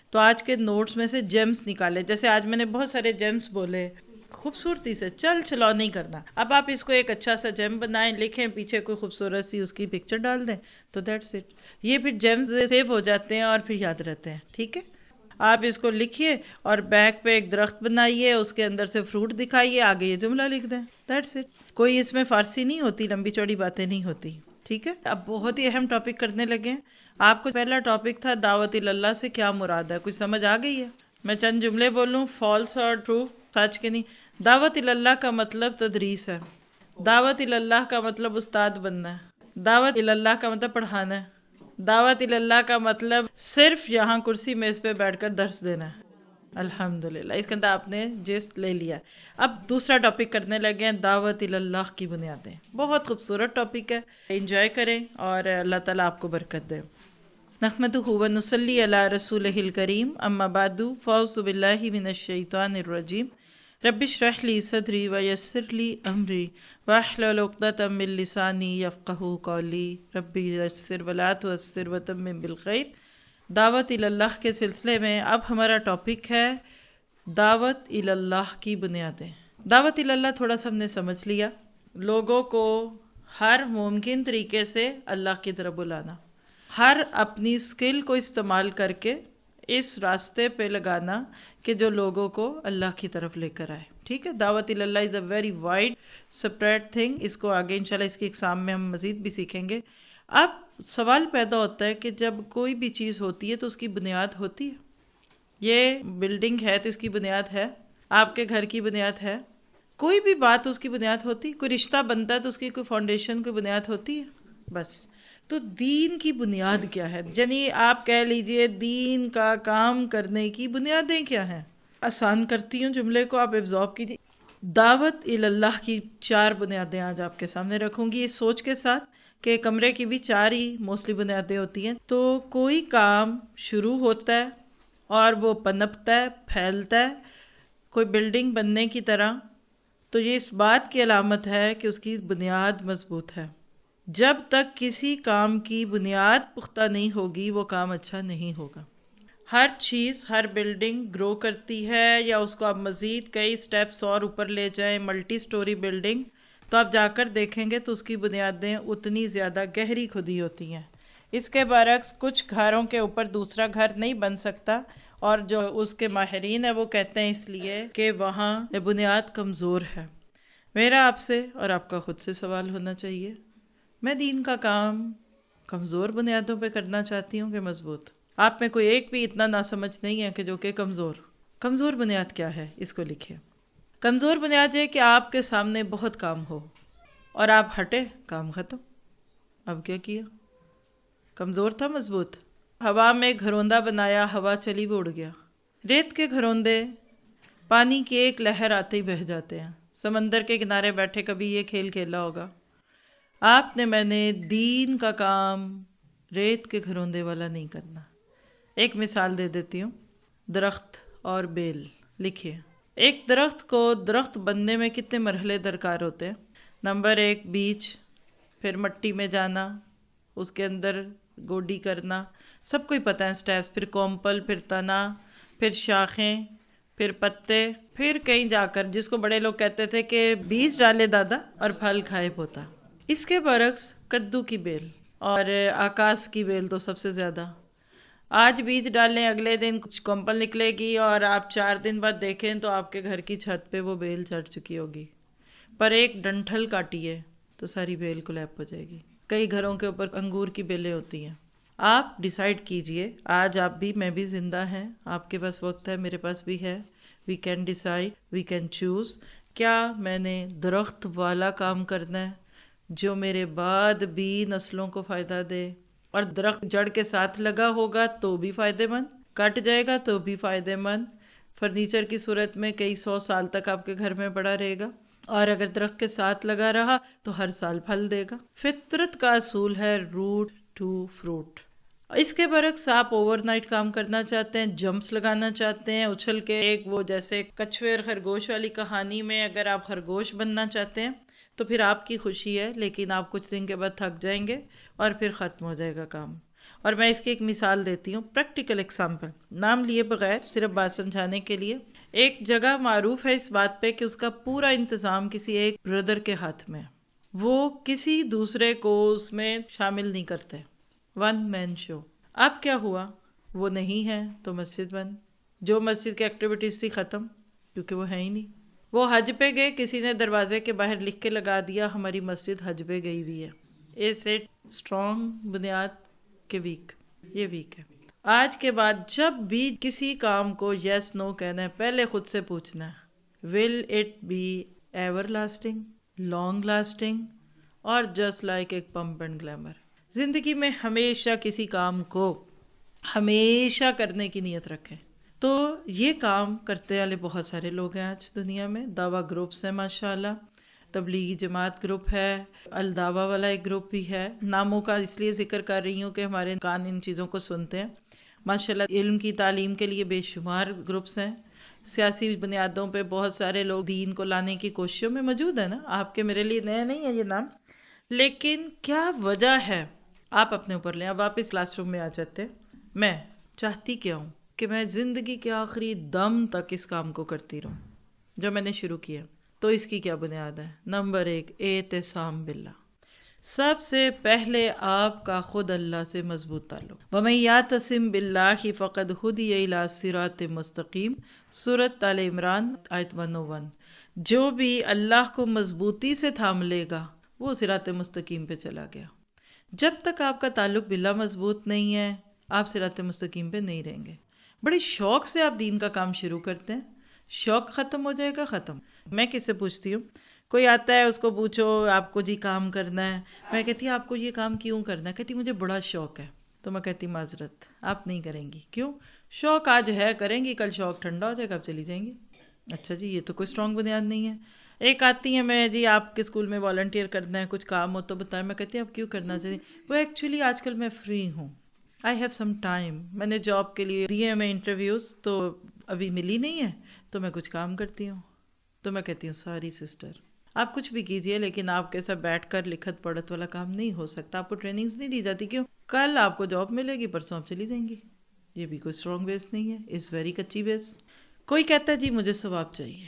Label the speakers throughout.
Speaker 1: تو آج کے نوٹس میں سے جیمز نکالے، جیسے آج میں نے بہت سارے جیمز بولے، خوبصورتی سے چلاؤ نہیں کرنا. اب آپ اس کو ایک اچھا سا جیم بنائیں، لکھیں، پیچھے کوئی خوبصورت سی اس کی پکچر ڈال دیں، تو دیٹس اٹ. یہ پھر جیمز سیو ہو جاتے ہیں اور پھر یاد رہتے ہیں. ٹھیک ہے، آپ اس کو لکھیے اور بیک پہ ایک درخت بنائیے، اس کے اندر سے فروٹ دکھائیے، آگے یہ جملہ لکھ دیں، دیٹس اٹ. کوئی اس میں فارسی نہیں ہوتی، لمبی چوڑی باتیں نہیں ہوتی. ٹھیک ہے، اب بہت ہی اہم ٹاپک کرنے لگے ہیں. آپ کو پہلا ٹاپک تھا دعوت اللہ سے کیا مراد ہے، کچھ سمجھ آ گئی ہے؟ میں چند جملے بولوں، فالس اور ٹرو، سچ کے نہیں. دعوت اللہ کا مطلب تدریس ہے. دعوت اللہ کا مطلب استاد بننا ہے. دعوت اللہ کا مطلب پڑھانا ہے. دعوت اللہ کا مطلب صرف یہاں کرسی میز پہ بیٹھ کر درس دینا ہے. الحمدللہ، اس کے اندر آپ نے جسٹ لے لیا. اب دوسرا ٹاپک کرنے لگے ہیں، دعوت اللہ کی بنیادیں. بہت خوبصورت ٹاپک ہے، انجوائے کریں اور اللہ تعالیٰ آپ کو برکت دے. نحمدہ و نصلی علی رسولہ الکریم، اما بعد، فاعوذ باللہ من الشیطان الرجیم. رب اشرح لی صدری ویسر لی امری واحلل عقدۃ من لسانی یفقہوا قولی. رب یسر ولا تعسر وتمم بالخیر. دعوت اللہ کے سلسلے میں اب ہمارا ٹاپک ہے دعوت اللہ کی بنیادیں. دعوت اللہ تھوڑا سا ہم نے سمجھ لیا، لوگوں کو ہر ممکن طریقے سے اللہ کی طرف بلانا، ہر اپنی اسکل کو استعمال کر کے اس راستے پہ لگانا کہ جو لوگوں کو اللہ کی طرف لے کر آئے. ٹھیک ہے، دعوت اللہ is a very wide spread thing. اس کو آگے انشاءاللہ اس کی اقسام میں ہم مزید بھی سیکھیں گے. اب سوال پیدا ہوتا ہے کہ جب کوئی بھی چیز ہوتی ہے تو اس کی بنیاد ہوتی ہے. یہ بلڈنگ ہے تو اس کی بنیاد ہے، آپ کے گھر کی بنیاد ہے، کوئی بھی بات اس کی بنیاد ہوتی، کوئی رشتہ بنتا ہے تو اس کی کوئی فاؤنڈیشن، کوئی بنیاد ہوتی ہے. بس تو دین کی بنیاد کیا ہے؟ یعنی آپ کہہ لیجئے دین کا کام کرنے کی بنیادیں کیا ہیں؟ آسان کرتی ہوں جملے کو، آپ ابزارب کیجیے. دعوت اللہ کی 4 بنیادیں آج آپ کے سامنے رکھوں گی، اس سوچ کے ساتھ کہ کمرے کی بھی 4 ہی موسٹلی بنیادیں ہوتی ہیں. تو کوئی کام شروع ہوتا ہے اور وہ پنپتا ہے، پھیلتا ہے، کوئی بلڈنگ بننے کی طرح، تو یہ اس بات کی علامت ہے کہ اس کی بنیاد مضبوط ہے. جب تک کسی کام کی بنیاد پختہ نہیں ہوگی وہ کام اچھا نہیں ہوگا. ہر چیز، ہر بلڈنگ گرو کرتی ہے، یا اس کو آپ مزید کئی سٹیپس اور اوپر لے جائیں، ملٹی سٹوری بلڈنگ، تو آپ جا کر دیکھیں گے تو اس کی بنیادیں اتنی زیادہ گہری کھدی ہوتی ہیں. اس کے برعکس کچھ گھروں کے اوپر دوسرا گھر نہیں بن سکتا، اور جو اس کے ماہرین ہیں وہ کہتے ہیں اس لیے کہ وہاں بنیاد کمزور ہے. میرا آپ سے اور آپ کا خود سے سوال ہونا چاہیے، میں دین کا کام کمزور بنیادوں پہ کرنا چاہتی ہوں کہ مضبوط؟ آپ میں کوئی ایک بھی اتنا ناسمجھ نہیں ہے کہ جو کہ کمزور بنیاد کیا ہے؟ اس کو لکھیں. کمزور بنیاد یہ کہ آپ کے سامنے بہت کام ہو اور آپ ہٹے، کام ختم. اب کیا کیا؟ کمزور تھا مضبوط؟ ہوا میں گھروندہ بنایا، ہوا چلی وہ اڑ گیا. ریت کے گھروندے پانی کی ایک لہر آتے ہی بہہ جاتے ہیں. سمندر کے کنارے بیٹھے کبھی یہ کھیل کھیلا ہوگا. آپ نے میں نے دین کا کام ریت کے گھروندے والا نہیں کرنا. ایک مثال دے دیتی ہوں، درخت اور بیل. لکھیے، ایک درخت کو درخت بننے میں کتنے مرحلے درکار ہوتے ہیں؟ نمبر 1 بیج، پھر مٹی میں جانا، اس کے اندر گوڈی کرنا، سب کو ہی پتہ ہے سٹیپس، پھر کومپل، پھر تنا، پھر شاخیں، پھر پتے، پھر کہیں جا کر جس کو بڑے لوگ کہتے تھے کہ بیج ڈالے دادا اور پھل کھائے پوتا. اس کے برعکس کدو کی بیل اور آکاش کی بیل تو سب سے زیادہ. آج بیج ڈالیں، اگلے دن کچھ کومپل نکلے گی اور آپ 4 دن بعد دیکھیں تو آپ کے گھر کی چھت پہ وہ بیل چڑھ چکی ہوگی. پر ایک ڈنٹھل کاٹیے تو ساری بیل کولیپ ہو جائے گی. کئی گھروں کے اوپر انگور کی بیلیں ہوتی ہیں. آپ ڈیسائیڈ کیجئے، آج آپ بھی، میں بھی زندہ ہیں، آپ کے پاس وقت ہے، میرے پاس بھی ہے. We can decide, we can choose. کیا میں نے درخت والا کام کرنا ہے جو میرے بعد بھی نسلوں کو فائدہ دے؟ اور درخت جڑ کے ساتھ لگا ہوگا تو بھی فائدے مند، کٹ جائے گا تو بھی فائدے مند، فرنیچر کی صورت میں کئی 100 سال تک آپ کے گھر میں پڑا رہے گا. اور اگر درخت کے ساتھ لگا رہا تو ہر سال پھل دے گا. فطرت کا اصول ہے روٹ ٹو فروٹ. اس کے برعکس آپ اوور نائٹ کام کرنا چاہتے ہیں، جمپس لگانا چاہتے ہیں، اچھل کے ایک وہ جیسے کچھوے اور خرگوش والی کہانی میں اگر آپ خرگوش بننا چاہتے ہیں تو پھر آپ کی خوشی ہے، لیکن آپ کچھ دن کے بعد تھک جائیں گے اور پھر ختم ہو جائے گا کام. اور میں اس کی ایک مثال دیتی ہوں، پریکٹیکل ایگزامپل، نام لیے بغیر، صرف بات سمجھانے کے لیے۔ ایک جگہ معروف ہے اس بات پہ کہ اس کا پورا انتظام کسی ایک بردر کے ہاتھ میں، وہ کسی دوسرے کو اس میں شامل نہیں کرتے، ون مین شو۔ اب کیا ہوا، وہ نہیں ہے تو مسجد بند، جو مسجد کی ایکٹیویٹیز تھی ختم، کیونکہ وہ ہے ہی نہیں۔ وہ حج پہ گئے، کسی نے دروازے کے باہر لکھ کے لگا دیا ہماری مسجد حج پہ گئی ہوئی ہے۔ اس اٹ اسٹرانگ بنیاد کے ویک، یہ ویک ہے۔ آج کے بعد جب بھی کسی کام کو یس نو کہنا ہے، پہلے خود سے پوچھنا ہے will it be ever lasting, long lasting, اور جسٹ لائک ایک پمپ اینڈ گلیمر۔ زندگی میں ہمیشہ کسی کام کو ہمیشہ کرنے کی نیت رکھیں۔ تو یہ کام کرتے والے بہت سارے لوگ ہیں آج دنیا میں، دعویٰ گروپس ہیں ماشاءاللہ، تبلیغی جماعت گروپ ہے، الدعوہ والا ایک گروپ بھی ہے۔ ناموں کا اس لیے ذکر کر رہی ہوں کہ ہمارے کان ان چیزوں کو سنتے ہیں۔ ماشاءاللہ علم کی تعلیم کے لیے بے شمار گروپس ہیں۔ سیاسی بنیادوں پہ بہت سارے لوگ دین کو لانے کی کوششوں میں موجود ہیں نا، آپ کے میرے لیے نیا نہیں ہے یہ نام، لیکن کیا وجہ ہے آپ اپنے اوپر لیں۔ اب واپس کلاس روم میں آ جاتے، میں چاہتی کیا ہوں کہ میں زندگی کے آخری دم تک اس کام کو کرتی رہوں جو میں نے شروع کیا۔ تو اس کی کیا بنیاد ہے؟ نمبر 1، اعتصام باللہ۔ سب سے پہلے آپ کا خود اللہ سے مضبوط تعلق۔ وَمَن يَعْتَصِم بِاللَّهِ فَقَدْ هُدِيَ إِلَىٰ صِرَاطٍ مُسْتَقِيمٍ، سورۃ آل عمران آیت 101۔ جو بھی اللہ کو مضبوطی سے تھام لے گا وہ صراط مستقیم پہ چلا گیا۔ جب تک آپ کا تعلق باللہ مضبوط نہیں ہے، آپ صراط مستقیم پہ نہیں رہیں گے۔ بڑے شوق سے آپ دین کا کام شروع کرتے ہیں، شوق ختم ہو جائے گا، ختم۔ میں کس سے پوچھتی ہوں، کوئی آتا ہے اس کو پوچھو آپ کو جی کام کرنا ہے، میں کہتی ہوں آپ کو یہ کام کیوں کرنا ہے؟ کہتی مجھے بڑا شوق ہے۔ تو میں کہتی معذرت، آپ نہیں کریں گی۔ کیوں؟ شوق آج ہے، کریں گی، کل شوق ٹھنڈا ہو جائے گا، آپ چلی جائیں گی۔ اچھا جی، یہ تو کوئی اسٹرانگ بنیاد نہیں ہے۔ ایک آتی ہے، میں جی آپ کے اسکول میں والنٹیئر کرنا ہے، کچھ کام ہو تو بتائیں۔ میں کہتی ہوں آپ کیوں کرنا چاہیے؟ وہ ایکچولی آج کل میں فری ہوں، آئی ہیو سم ٹائم، میں نے جاب کے لیے دیے میں انٹرویوز، تو ابھی ملی نہیں ہے تو میں کچھ کام کرتی ہوں۔ تو میں کہتی ہوں ساری سسٹر، آپ کچھ بھی کیجئے لیکن آپ کے ساتھ بیٹھ کر لکھت پڑھت والا کام نہیں ہو سکتا۔ آپ کو ٹریننگز نہیں دی جاتی، کیوں؟ کل آپ کو جاب ملے گی، پرسوں آپ چلی جائیں گی۔ یہ بھی کوئی اسٹرانگ بیس نہیں ہے، اس ویری کچی بیس۔ کوئی کہتا ہے جی مجھے ثواب چاہیے،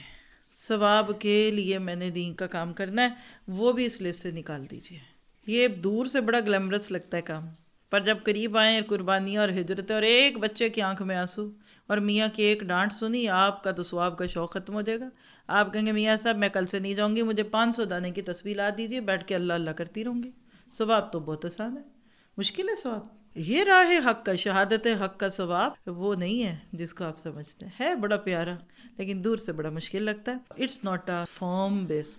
Speaker 1: ثواب کے لیے میں نے دین کا کام کرنا ہے، وہ بھی اس لسٹ سے نکال دیجئے۔ یہ دور سے بڑا گلیمرس لگتا ہے کام، پر جب قریب آئیں قربانیاں اور ہجرتیں اور ایک بچے کی آنکھ میں آنسو اور میاں کی ایک ڈانٹ سنی، آپ کا تو ثواب کا شوق ختم ہو جائے گا۔ آپ کہیں گے میاں صاحب میں کل سے نہیں جاؤں گی، مجھے 500 دانے کی تسبیح لا دیجیے، بیٹھ کے اللہ اللہ کرتی رہوں گی۔ ثواب تو بہت آسان ہے، مشکل ہے ثواب۔ یہ راہ حق کا، شہادت حق کا ثواب وہ نہیں ہے جس کو آپ سمجھتے ہیں، ہے بڑا پیارا لیکن دور سے بڑا مشکل لگتا ہے۔ It's not a firm base.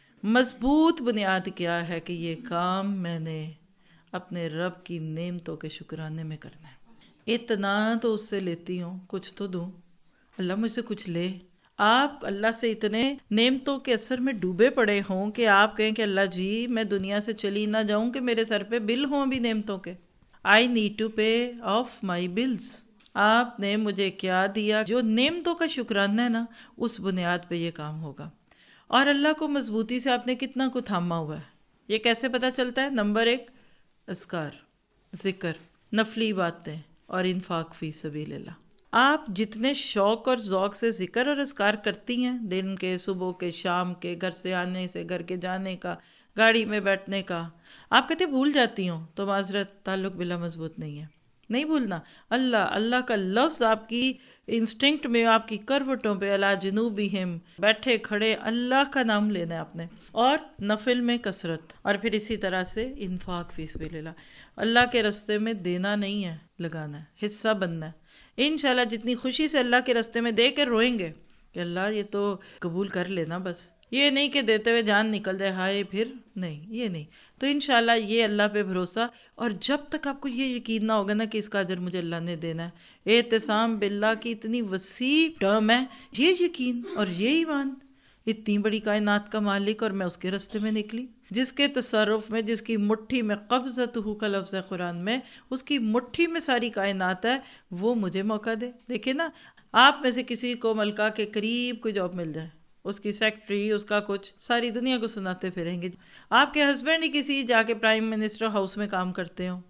Speaker 1: مضبوط بنیاد کیا ہے کہ یہ کام میں نے اپنے رب کی نعمتوں کے شکرانے میں کرنا ہے۔ اتنا تو اس سے لیتی ہوں، کچھ تو دوں، اللہ مجھ سے کچھ لے۔ آپ اللہ سے اتنے نعمتوں کے اثر میں ڈوبے پڑے ہوں کہ آپ کہیں کہ اللہ جی میں دنیا سے چلی نہ جاؤں کہ میرے سر پہ بل ہوں ابھی نعمتوں کے، I need to pay off my bills. آپ نے مجھے کیا دیا؟ جو نعمتوں کا شکرانہ ہے نا، اس بنیاد پہ یہ کام ہوگا۔ اور اللہ کو مضبوطی سے آپ نے کتنا کو تھاما ہوا ہے، یہ کیسے پتہ چلتا ہے؟ نمبر 1، اذکار، ذکر، نفلی باتیں اور انفاق فی سبیل اللہ۔ آپ جتنے شوق اور ذوق سے ذکر اور اذکار کرتی ہیں، دن کے، صبح کے، شام کے، گھر سے آنے سے، گھر کے جانے کا، گاڑی میں بیٹھنے کا، آپ کہتے بھول جاتی ہوں، تو معذرت، تعلق باللہ مضبوط نہیں ہے۔ نہیں بھولنا، اللہ اللہ کا لفظ آپ کی انسٹنکٹ میں، آپ کی کروٹوں پہ، علی جنوبہم، بیٹھے کھڑے اللہ کا نام لینا ہے آپ نے، اور نفل میں کثرت، اور پھر اسی طرح سے انفاق فی سبیل اللہ، اللہ کے رستے میں دینا نہیں ہے، لگانا ہے، حصہ بننا ہے۔ انشاءاللہ جتنی خوشی سے اللہ کے رستے میں دے کے روئیں گے کہ اللہ یہ تو قبول کر لینا، بس یہ نہیں کہ دیتے ہوئے جان نکل جائے، ہائے پھر نہیں، یہ نہیں۔ تو انشاءاللہ یہ اللہ پہ بھروسہ، اور جب تک آپ کو یہ یقین نہ ہوگا نا کہ اس کا اجر مجھے اللہ نے دینا ہے، اعتصام باللہ کی اتنی وسیع ٹرم ہے، یہ یقین اور یہ ایمان، اتنی بڑی کائنات کا مالک اور میں اس کے رستے میں نکلی، جس کے تصرف میں، جس کی مٹھی میں، قبضتہ کا لفظ ہے قرآن میں، اس کی مٹھی میں ساری کائنات ہے، وہ مجھے موقع دے۔ دیکھیں نا، آپ میں سے کسی کو ملکہ کے قریب کوئی جاب مل جائے، اس کی سیکٹری، اس کا کچھ، ساری دنیا کو سناتے پھریں گے۔ آپ کے ہسبینڈ ہی کسی جا کے پرائم منسٹر ہاؤس میں کام کرتے ہوں،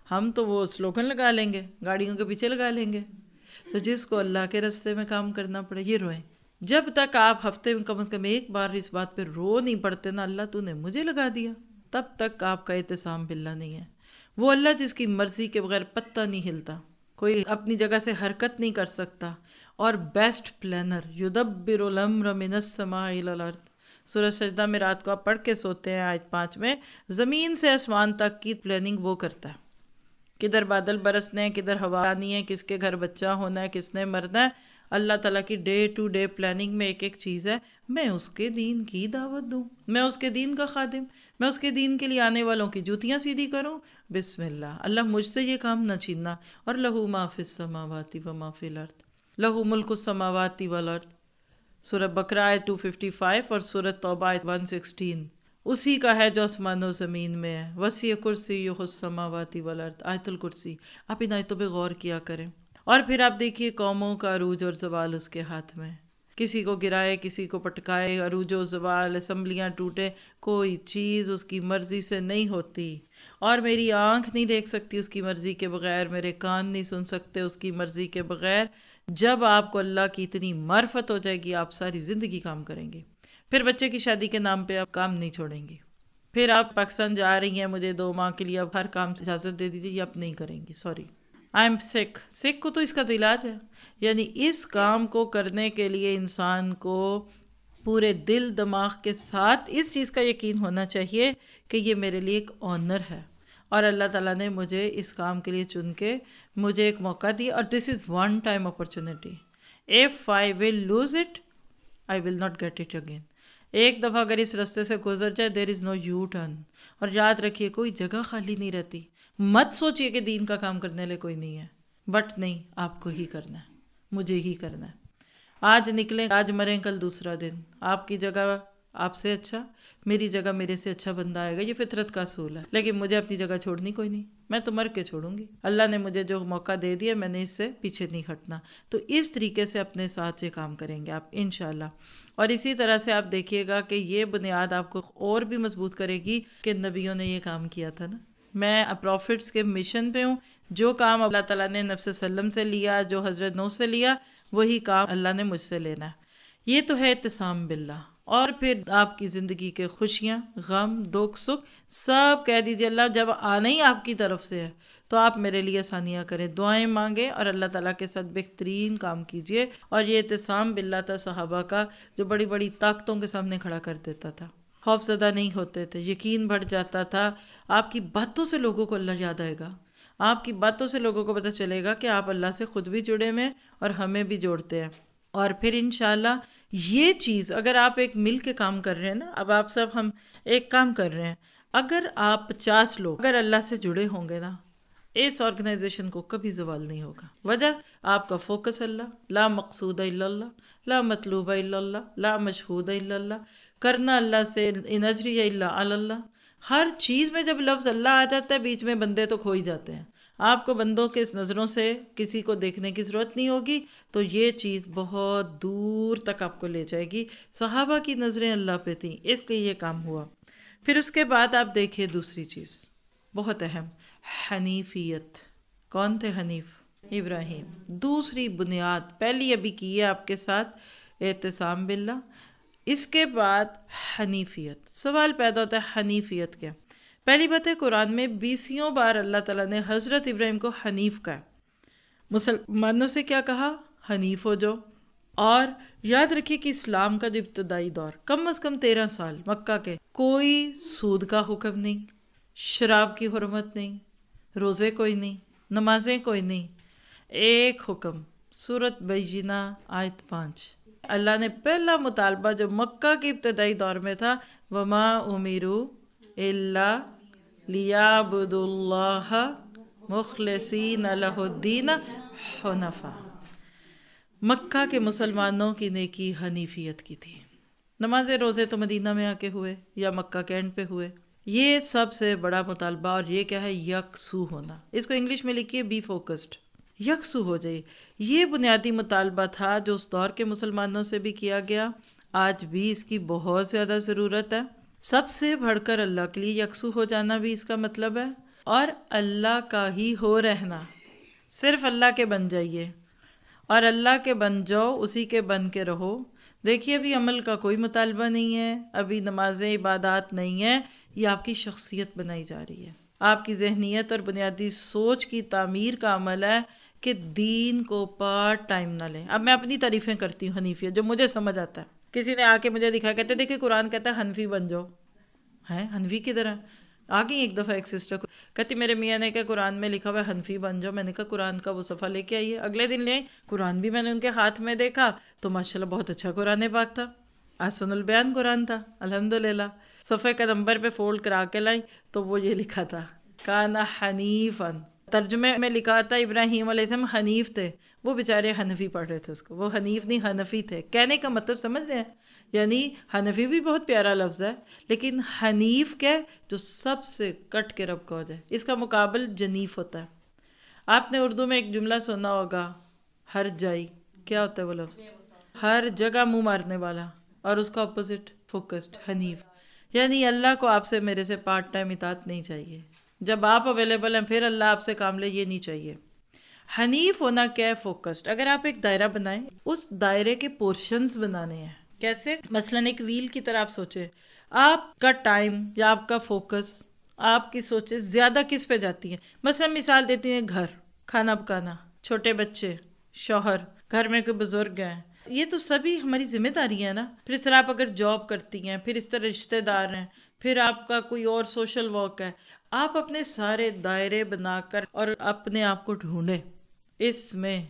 Speaker 1: ہم تو وہ سلوگن لگا لیں گے، گاڑیوں کے پیچھے لگا لیں گے. تو جس کو اللہ کے راستے میں کام کرنا پڑے یہ روئیں. جب تک آپ ہفتے میں کم از کم ایک بار اس بات پہ رو نہیں پڑتے نا اللہ تو نے مجھے لگا دیا، تب تک آپ کا اعتصام باللہ نہیں ہے. وہ اللہ جس کی مرضی کے بغیر پتہ نہیں ہلتا، کوئی اپنی جگہ سے حرکت نہیں کر سکتا، اور بیسٹ پلانر، یدبر الامر من السماء الی الارض. سورہ سجدہ میں رات کو آپ پڑھ کے سوتے ہیں آیت 5 میں، زمین سے آسمان تک کی پلاننگ وہ کرتا ہے. کدھر بادل برسنے ہیں، کدھر ہوا آنی ہے، کس کے گھر بچہ ہونا ہے، کس نے مرنا ہے، اللہ تعالیٰ کی ڈے ٹو ڈے پلاننگ میں ایک ایک چیز ہے. میں اس کے دین کی دعوت دوں، میں اس کے دین کا خادم، میں اس کے دین کے لیے آنے والوں کی جوتیاں سیدھی کروں. بسم اللہ، اللہ مجھ سے یہ کام نہ چھیننا. اور لہو ما فی السماوات و ما فی الارض، لہو ملک السماوات والارض. سورہ بقرہ آیت 255 اور سورہ توبہ آیت 116. اسی کا ہے جو آسمان و زمین میں ہے. وسیع کرسیہ السماوات والارض، آیت الکرسی. آپ ان آیتوں پہ غور کیا کریں. اور پھر آپ دیکھیے قوموں کا عروج اور زوال اس کے ہاتھ میں، کسی کو گرائے، کسی کو پٹکائے، عروج و زوال، اسمبلیاں ٹوٹے، کوئی چیز اس کی مرضی سے نہیں ہوتی. اور میری آنکھ نہیں دیکھ سکتی اس کی مرضی کے بغیر، میرے کان نہیں سن سکتے اس کی مرضی کے بغیر. جب آپ کو اللہ کی اتنی معرفت ہو جائے گی آپ ساری زندگی کام کریں گے. پھر بچے کی شادی کے نام پہ آپ کام نہیں چھوڑیں گے. پھر آپ پاکستان جا رہی ہیں، مجھے 2 ماہ کے لیے اب ہر کام سے اجازت دے دیجیے، یہ آپ نہیں کریں گی. سوری، آئی ایم سکھ کو تو اس کا تو علاج ہے. یعنی اس کام کو کرنے کے لیے انسان کو پورے دل دماغ کے ساتھ اس چیز کا یقین ہونا چاہیے کہ یہ میرے لیے ایک آنر ہے، اور اللہ تعالیٰ نے مجھے اس کام کے لیے چن کے مجھے ایک موقع دیا، اور this is one time opportunity. If I will lose it, I will not get it again. ایک دفعہ اگر اس راستے سے گزر جائے there is no U-turn. اور یاد رکھیے کوئی جگہ خالی نہیں رہتی. مت سوچئے کہ دین کا کام کرنے لے کوئی نہیں ہے، بٹ نہیں، آپ کو ہی کرنا ہے، مجھے ہی کرنا ہے. آج نکلیں، آج مریں، کل دوسرا دن. آپ کی جگہ آپ سے اچھا، میری جگہ میرے سے اچھا بندہ آئے گا، یہ فطرت کا اصول ہے. لیکن مجھے اپنی جگہ چھوڑنی کوئی نہیں، میں تو مر کے چھوڑوں گی. اللہ نے مجھے جو موقع دے دیا میں نے اس سے پیچھے نہیں ہٹنا. تو اس طریقے سے اپنے ساتھ یہ کام کریں گے آپ انشاءاللہ. اور اسی طرح سے آپ دیکھیے گا کہ یہ بنیاد آپ کو اور بھی مضبوط کرے گی کہ نبیوں نے یہ کام کیا تھا نا. میں پروفٹس کے مشن پہ ہوں. جو کام اللہ تعالیٰ نے نبی صلی اللہ علیہ وسلم سے لیا، جو حضرت نوح سے لیا، وہی کام اللہ نے مجھ سے لینا ہے. یہ تو ہے اعتصام باللہ. اور پھر آپ کی زندگی کے خوشیاں، غم، دکھ، سکھ سب کہہ دیجیے اللہ جب آنا ہی آپ کی طرف سے ہے تو آپ میرے لیے آسانیاں کریں، دعائیں مانگیں اور اللہ تعالیٰ کے ساتھ بہترین کام کیجیے. اور یہ اعتصام باللہ تھا صحابہ کا، جو بڑی بڑی طاقتوں کے سامنے کھڑا کر دیتا تھا. خوف زدہ نہیں ہوتے تھے، یقین بڑھ جاتا تھا. آپ کی باتوں سے لوگوں کو اللہ یاد آئے گا، آپ کی باتوں سے لوگوں کو پتہ چلے گا کہ آپ اللہ سے خود بھی جڑے ہوئے اور ہمیں بھی جوڑتے ہیں. اور پھر انشاءاللہ یہ چیز اگر آپ ایک مل کے کام کر رہے ہیں نا، اب آپ سب ہم ایک کام کر رہے ہیں، اگر آپ 50 لوگ اگر اللہ سے جڑے ہوں گے نا، اس آرگنائزیشن کو کبھی زوال نہیں ہوگا. وجہ آپ کا فوکس اللہ، لا مقصود الا اللہ، لا مطلوب الا اللہ، لا مشہود الا اللہ، کرنا اللہ سے، ان اجری الا علی اللہ. ہر چیز میں جب لفظ اللہ آ جاتا ہے بیچ میں بندے تو کھو ہی جاتے ہیں. آپ کو بندوں کے اس نظروں سے کسی کو دیکھنے کی ضرورت نہیں ہوگی، تو یہ چیز بہت دور تک آپ کو لے جائے گی. صحابہ کی نظریں اللہ پہ تھیں، اس لیے یہ کام ہوا. پھر اس کے بعد آپ دیکھیے دوسری چیز بہت اہم، حنیفیت. کون تھے حنیف؟ ابراہیم. دوسری بنیاد پہلی ابھی کی ہے آپ کے ساتھ، اعتصام باللہ. اس کے بعد حنیفیت. سوال پیدا ہوتا ہے حنیفیت کیا؟ پہلی بات ہے قرآن میں 20 بار اللہ تعالیٰ نے حضرت ابراہیم کو حنیف کہا. مسلمانوں سے کیا کہا؟ حنیف ہو جاؤ. اور یاد رکھیے کہ اسلام کا جو ابتدائی دور کم از کم 13 سال مکہ کے، کوئی سود کا حکم نہیں، شراب کی حرمت نہیں، روزے کوئی نہیں، نمازیں کوئی نہیں. ایک حکم، سورۃ بینہ آیت 5. اللہ نے پہلا مطالبہ جو مکہ کے ابتدائی دور میں تھا، وما امروا الا لیعبدوا اللہ مخلصین لہ الدین حنفاء. مکہ کے مسلمانوں کی نیکی حنیفیت کی تھی. نماز روزے تو مدینہ میں آ کے ہوئے یا مکہ کے اینڈ پہ ہوئے. یہ سب سے بڑا مطالبہ. اور یہ کیا ہے؟ یکسو ہونا. اس کو انگلش میں لکھیے بی فوکسڈ، یکسو ہو جائے. یہ بنیادی مطالبہ تھا جو اس دور کے مسلمانوں سے بھی کیا گیا. آج بھی اس کی بہت زیادہ ضرورت ہے. سب سے بڑھ کر اللہ کے لیے یکسو ہو جانا بھی اس کا مطلب ہے. اور اللہ کا ہی ہو رہنا، صرف اللہ کے بن جائیے اور اللہ کے بن جاؤ، اسی کے بن کے رہو۔ دیکھیے ابھی عمل کا کوئی مطالبہ نہیں ہے، ابھی نمازیں عبادات نہیں ہیں، یہ آپ کی شخصیت بنائی جا رہی ہے، آپ کی ذہنیت اور بنیادی سوچ کی تعمیر کا عمل ہے کہ دین کو پارٹ ٹائم نہ لیں۔ اب میں اپنی تعریفیں کرتی ہوں حنیفیت، جو مجھے سمجھ آتا ہے۔ کسی نے آ کے مجھے دکھا، کہتے دیکھیں قرآن کہتا ہے حنفی بن جاؤ، ہے حنفی کی طرح آ گئی ایک دفعہ ایک سسٹر کو کہتی میرے میاں نے کہا قرآن میں لکھا ہوا ہے حنفی بن جاؤ۔ میں نے کہا قرآن کا وہ صفحہ لے کے آئیے، اگلے دن لے آئی، قرآن بھی میں نے ان کے ہاتھ میں دیکھا تو ماشاءاللہ بہت اچھا قرآن پاک تھا، احسن البیان قرآن تھا الحمدللہ۔ صفحے کا نمبر پہ فولڈ کرا کے لائی تو وہ یہ لکھا تھا کانا حنیفن، ترجمے میں لکھا تھا ابراہیم علیہ السلام حنیف تھے، وہ بیچارے حنفی پڑھ رہے تھے اس کو، وہ حنیف نہیں حنفی تھے۔ کہنے کا مطلب سمجھ رہے ہیں؟ یعنی حنفی بھی بہت پیارا لفظ ہے، لیکن حنیف کے جو سب سے کٹ کے رب کا ہو جائے، اس کا مقابل جنیف ہوتا ہے۔ آپ نے اردو میں ایک جملہ سنا ہوگا ہر جائی، کیا ہوتا ہے وہ لفظ؟ ہر جگہ منہ مارنے والا، اور اس کا اپوزٹ فوکسڈ حنیف۔ یعنی اللہ کو آپ سے میرے سے پارٹ ٹائم اطاعت نہیں چاہیے، جب آپ اویلیبل ہیں پھر اللہ آپ سے کام لے، یہ نہیں چاہیے۔ حنیف ہونا کیا ہے؟ فوکسڈ۔ اگر آپ ایک دائرہ بنائیں، اس دائرے کے پورشنز بنانے ہیں۔ کیسے؟ مثلاً ایک ویل کی طرح آپ سوچیں، آپ کا ٹائم یا آپ کا فوکس، آپ کی سوچیں زیادہ کس پہ جاتی ہیں؟ مثلاً مثال دیتی ہیں، گھر، کھانا پکانا، چھوٹے بچے، شوہر، گھر میں کوئی بزرگ ہیں، یہ تو سبھی ہماری ذمہ داری ہے نا۔ پھر اس طرح آپ اگر جاب کرتی ہیں، پھر اس طرح رشتہ دار ہیں، پھر آپ کا کوئی اور سوشل ورک ہے، آپ اپنے سارے دائرے بنا کر اور اپنے آپ کو ڈھونڈیں اس میں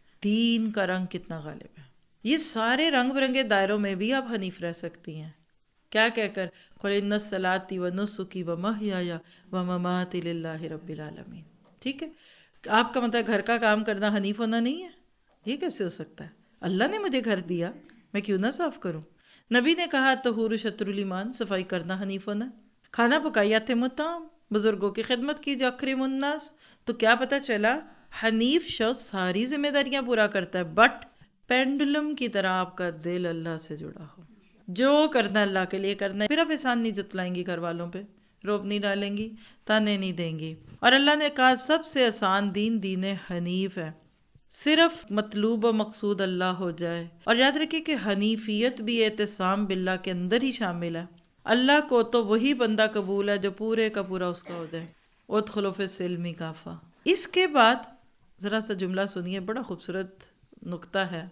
Speaker 1: دین کا رنگ کتنا غالب ہے۔ یہ سارے رنگ برنگے دائروں میں بھی آپ حنیف رہ سکتی ہیں، کیا کہہ کر قُلْ إِنَّ صَلَاتِي وَنُسُكِي وَمَحْيَايَ وَمَمَاتِي لِلَّهِ رَبِّ الْعَالَمِينَ۔ ٹھیک ہے، آپ کا مطلب گھر کا کام کرنا حنیف ہونا نہیں ہے؟ یہ کیسے ہو سکتا ہے؟ اللہ نے مجھے گھر دیا، میں کیوں نہ صاف کروں؟ نبی نے کہا طہور شطر الایمان، صفائی کرنا حنیف ہونا۔ کھانا پکایا تھے متام، بزرگوں کی خدمت کی جو اکرم الناس۔ تو کیا پتہ چلا؟ حنیف شخص ساری ذمہ داریاں پورا کرتا ہے، بٹ پینڈولم کی طرح آپ کا دل اللہ سے جڑا ہو، جو کرنا اللہ کے لیے کرنا ہے۔ پھر آپ احسان نہیں جتلائیں گی گھر والوں پہ، روب نہیں ڈالیں گی، تانے نہیں دیں گی۔ اور اللہ نے کہا سب سے آسان دین دین حنیف ہے، صرف مطلوب و مقصود اللہ ہو جائے۔ اور یاد رکھیے کہ حنیفیت بھی اعتصام باللہ کے اندر ہی شامل ہے۔ اللہ کو تو وہی بندہ قبول ہے جو پورے کا پورا اس کا ہو جائے۔ ادخلوا فی السلم کافہ۔ اس کے بعد ذرا سا جملہ سنیے، بڑا خوبصورت نقطہ ہے۔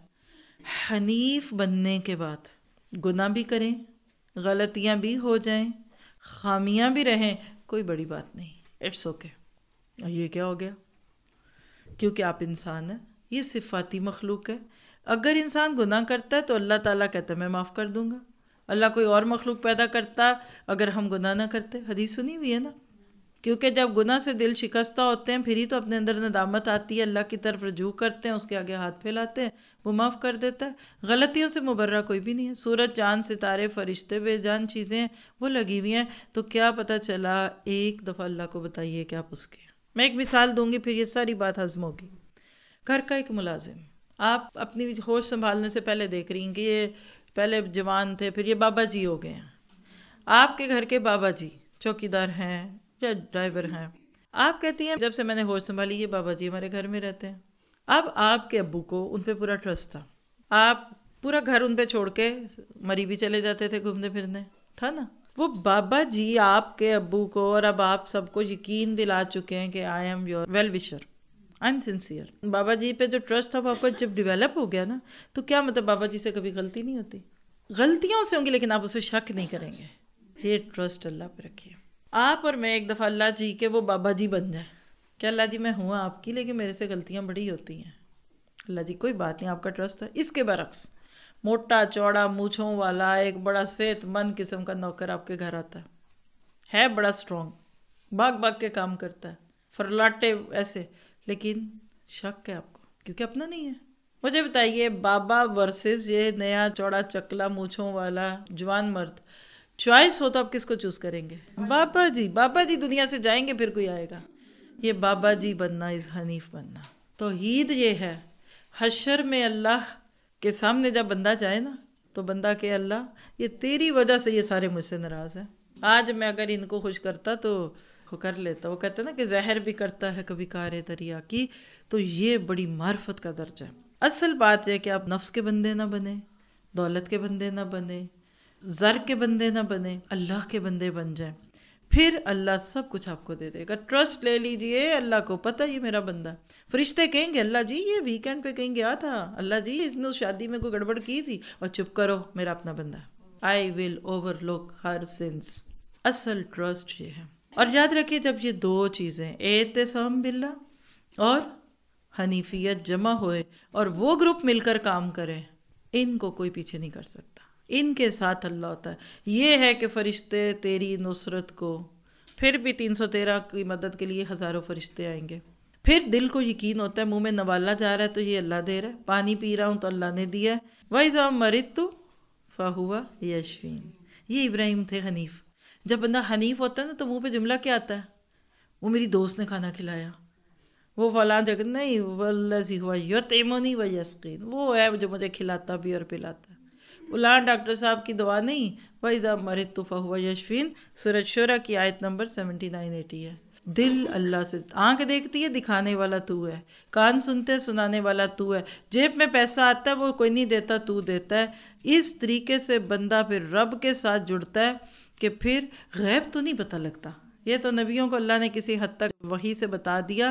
Speaker 1: حنیف بننے کے بعد گناہ بھی کریں، غلطیاں بھی ہو جائیں، خامیاں بھی رہیں، کوئی بڑی بات نہیں، اٹس اوکے۔ اور یہ کیا ہو گیا؟ کیونکہ آپ انسان ہیں، یہ صفاتی مخلوق ہے۔ اگر انسان گناہ کرتا ہے تو اللہ تعالیٰ کہتا ہے میں معاف کر دوں گا۔ اللہ کوئی اور مخلوق پیدا کرتا اگر ہم گناہ نہ کرتے، حدیث سنی ہوئی ہے نا، کیونکہ جب گناہ سے دل شکستہ ہوتے ہیں پھر ہی تو اپنے اندر ندامت آتی ہے، اللہ کی طرف رجوع کرتے ہیں، اس کے آگے ہاتھ پھیلاتے ہیں، وہ معاف کر دیتا ہے۔ غلطیوں سے مبرہ کوئی بھی نہیں ہے۔ سورج، چاند، ستارے، فرشتے، بے جان چیزیں ہیں، وہ لگی ہوئی ہیں، تو کیا پتہ چلا ایک دفعہ اللہ کو بتائیے کہ آپ اس کے۔ میں ایک مثال دوں گی پھر یہ ساری بات ہضم ہوگی۔ گھر کا ایک ملازم، آپ اپنی ہوش سنبھالنے سے پہلے دیکھ رہی ہیں کہ یہ پہلے جوان تھے، پھر یہ بابا جی ہو گئے ہیں۔ آپ کے گھر کے بابا جی چوکیدار ہیں یا ڈرائیور ہیں، آپ کہتی ہیں جب سے میں نے ہوش سنبھالی یہ بابا جی ہمارے گھر میں رہتے ہیں۔ اب آپ کے ابو کو ان پہ پورا ٹرسٹ تھا، آپ پورا گھر ان پہ چھوڑ کے مری بھی چلے جاتے تھے گھومنے پھرنے، تھا نا؟ وہ بابا جی آپ کے ابو کو اور اب آپ سب کو یقین دلا چکے ہیں کہ آئی ایم یور ویل وشر، آئی ایم سنسیئر۔ بابا جی پہ جو ٹرسٹ تھا وہ آپ کو جب ڈیولپ ہو گیا نا، تو کیا مطلب بابا جی سے کبھی غلطی نہیں ہوتی؟ غلطیاں سے ہوں گی لیکن آپ اس پہ شک نہیں کریں گے۔ یہ ٹرسٹ اللہ پہ رکھیے۔ آپ اور میں ایک دفعہ اللہ جی کے وہ بابا جی بن جائیں کہ اللہ جی میں ہوں آپ کی لیکن میرے سے غلطیاں بڑی ہوتی ہیں، اللہ جی کوئی بات نہیں، آپ کا ٹرسٹ ہے۔ اس کے برعکس موٹا چوڑا مونچھوں والا ایک بڑا صحت مند قسم کا نوکر آپ کے گھر آتا ہے بڑا اسٹرانگ، بھاگ بھاگ کے کام کرتا ہے، فرلاٹے ایسے، لیکن شک ہے آپ کو کیونکہ اپنا نہیں ہے۔ مجھے بتائیے بابا ورسز یہ نیا چوڑا چکلا مونچھوں والا جوان مرد، چوائس ہو تو آپ کس کو چوز کریں گے؟ بابا جی۔ بابا جی دنیا سے جائیں گے پھر کوئی آئے گا؟ یہ بابا جی بننا از حنیف بننا۔ توحید یہ ہے، حشر میں اللہ کے سامنے جب بندہ جائے نا تو بندہ کہ اللہ یہ تیری وجہ سے یہ سارے مجھ سے ناراض ہیں، آج میں اگر ان کو خوش کرتا تو وہ کر لیتا. وہ کہتے ہیں نا کہ زہر بھی کرتا ہے کبھی کار دریا کی. تو یہ بڑی معرفت کا درجہ ہے. اصل بات یہ کہ آپ نفس کے بندے نہ بنے، دولت کے بندے نہ بنے، زر کے بندے نہ بنے، اللہ کے بندے بن جائیں. پھر اللہ سب کچھ آپ کو دے دے گا. ٹرسٹ لے لیجئے، اللہ کو پتہ یہ میرا بندہ. فرشتے کہیں گے اللہ جی یہ ویکینڈ پہ کہیں گیا تھا، اللہ جی اس نے اس شادی میں کوئی گڑبڑ کی تھی، اور چپ کرو میرا اپنا بندہ. I will overlook her sins. اصل ٹرسٹ یہ ہے. اور یاد رکھیے جب یہ دو چیزیں اعتصام باللہ اور حنیفیت جمع ہوئے اور وہ گروپ مل کر کام کرے، ان کو کوئی پیچھے نہیں کر سکتا. ان کے ساتھ اللہ ہوتا ہے. یہ ہے کہ فرشتے تیری نصرت کو، پھر بھی 313 کی مدد کے لیے ہزاروں فرشتے آئیں گے. پھر دل کو یقین ہوتا ہے منہ میں نوالا جا رہا ہے تو یہ اللہ دے رہا ہے، پانی پی رہا ہوں تو اللہ نے دیا ہے. وَإِذَا مَرِضْتُ فَهُوَ يَشْفِينِ. یہ ابراہیم تھے حنیف. جب بندہ حنیف ہوتا ہے نا تو منہ پہ جملہ کیا آتا ہے؟ وہ میری دوست نے کھانا کھلایا، وہ فلاں جگہ نہیں، وَالَّذِي هُوَ يُطْعِمُنِي وَيَسْقِينِ. وہ ہے جو مجھے کھلاتا بھی اور پلاتا ہے. فلاں ڈاکٹر صاحب کی دعا نہیں. وَإِذَا مَرِضْتُ فَهُوَ يَشْفِينِ. سورۃ شورى کی آیت نمبر 79-80 ہے. دل اللہ سے، آنکھ دیکھتی ہے دکھانے والا تو ہے، کان سنتے سنانے والا تو ہے، جیب میں پیسہ آتا ہے وہ کوئی نہیں دیتا تو دیتا ہے. اس طریقے سے بندہ پھر رب کے ساتھ جڑتا ہے کہ پھر غیب تو نہیں پتہ لگتا. یہ تو نبیوں کو اللہ نے کسی حد تک وحی سے بتا دیا.